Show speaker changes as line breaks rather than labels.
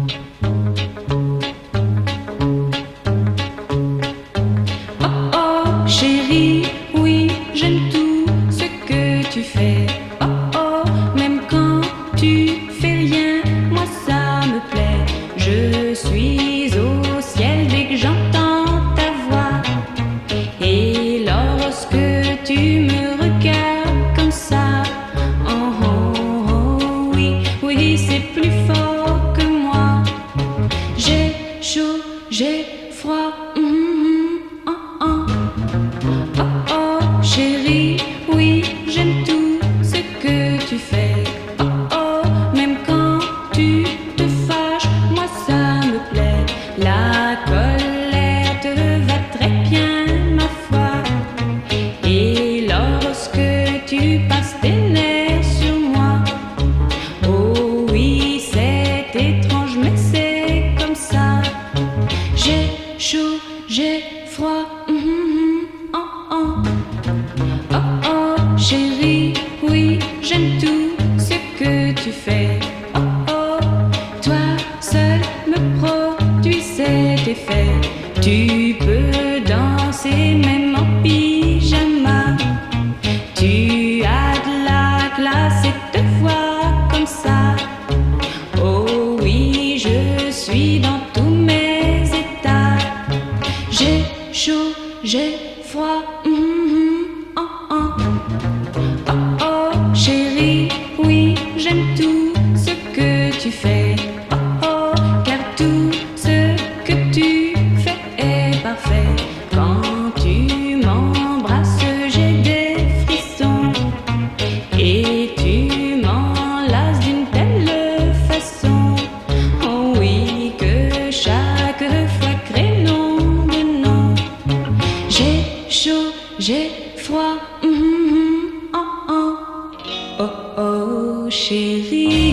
Oh chérie, oui, j'aime tout ce que tu fais. Oh oh, même quand tu fais rien, moi ça me plaît. Je suis au ciel dès que j'entends ta voix. Et lorsque tu me regardes comme ça, oh oh oh, oui, oui, c'est plus fort que moi. J'ai chaud, j'ai froid. Chérie, oui, j'aime tout ce que tu fais. Oh oh, même quand tu te fâches, moi ça me plaît. La colère te va très bien, ma foi. Et lorsque tu passes tes nerfs sur moi, oh oui, c'est étrange, mais c'est comme ça. J'ai chaud, j'ai froid. Chérie, oui, j'aime tout ce que tu fais. Oh oh, toi seul me produis cet effet. Tu peux danser même en pyjama. Tu as de la classe et te vois comme ça. Oh oui, je suis dans tous mes états. J'ai chaud, j'ai froid. Chérie, oui, j'aime tout ce que tu fais. Oh oh, car tout ce que tu fais est parfait. Quand tu m'embrasses, j'ai des frissons. Et tu m'enlaces d'une telle façon. Oh oui, que chaque fois crée nom de nom. J'ai chaud, j'ai froid. Oh oh, chérie.